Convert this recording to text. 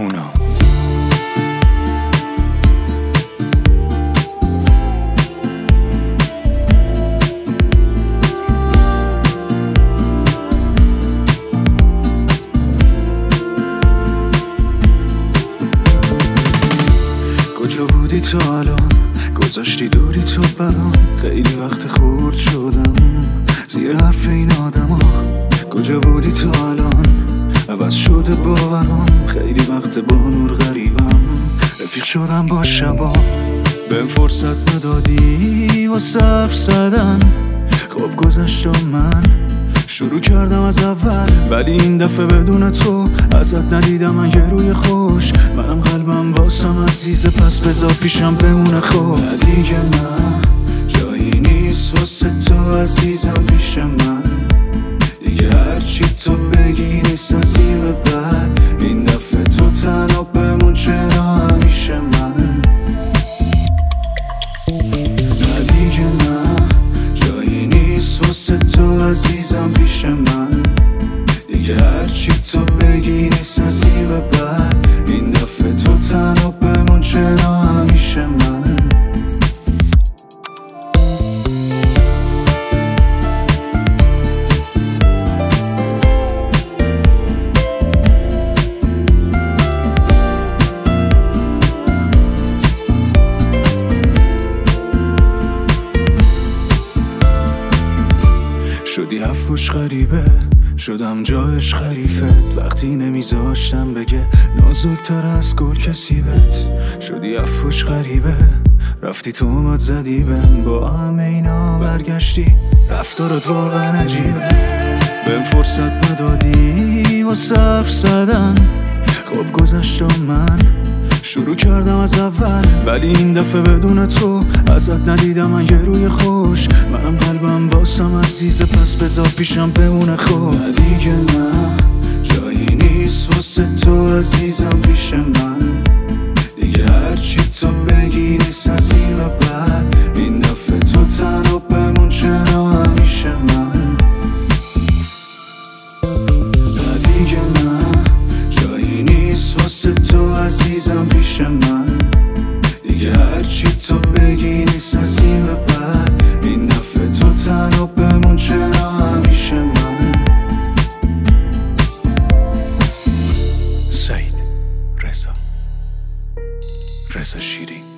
اونا. کجا بودی تو الان؟ گذاشتی دوری تو برام، خیلی وقت خورد شدم زیر حرف این آدم ها. کجا بودی تو الان؟ عوض شده باورم، خیلی وقت با نور غریبم، رفیق شدم با شبا. بهم فرصت ندادی واسه حرف زدن، خوب گذشت و من شروع کردم از اول، ولی این دفعه بدون تو ازت ندیدم من یه روی خوش. منم قلبم واسم عزیزه، پس بذار پیشم بمونه. خب دیگه نه جایی نیست واسه تو عزیزم پیش من، دیگه هرچی تو بگی نیست از این به بعد. این دفعه تو تنها بمون، چرا همیشه من؟ نه دیگه نه جایی نیست واسه تو عزیزم پیش من، دیگه هرچی تو بگی نیست از این به بعد. این دفعه تو تنها بمون، چرا همیشه من؟ شدی حرفش غریبه، شدم جایش خریفت، وقتی نمیذاشتم بگه نازکتر از گل کسیبت. شدی حرفش غریبه، رفتی تو اومد زدی بهم، با همه اینا برگشتی، رفتارت واقعا عجیبه. بهم فرصت ندادی واسه حرف زدن، خوب گذشت و من شروع کردم از اول، ولی این دفعه بدون تو ازت ندیدم من یه روی خوش. منم قلبم واسم عزیزه، پس بذار پیشم بمونه. خب دیگه نه جایی نیست واسه تو عزیزم پیش من، دیگه هرچی تو بگی نیست از این به بعد. این دفعه تو تنها بمون، چرا همیشه من؟ نه دیگه نه جایی نیست واسه تو عزیزم پیش من، دیگه هرچی تو بگی نیست از این به بعد. این دفعه تو تنها بمون، چرا همیشه من؟ سعید رضا شیرین.